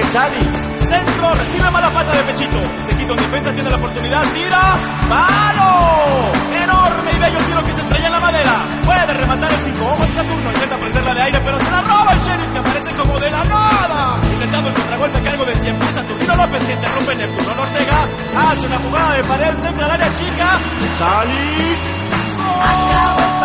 Xavi, centro, recibe mala pata de Pechito. Se quita en defensa, tiene la oportunidad, tira, ¡palo! Enorme y bello tiro que se estrella en la madera. Puede rematar el 5, ojo en Saturno, intenta prenderla de aire, pero se la roba el Sheriff, que aparece como de la nada. Intentando el contragolpe a cargo de siempre Saturnino López, que interrumpe Neptuno Ortega. Hace una jugada de pared, centra al área chica. Sali. ¡Gol!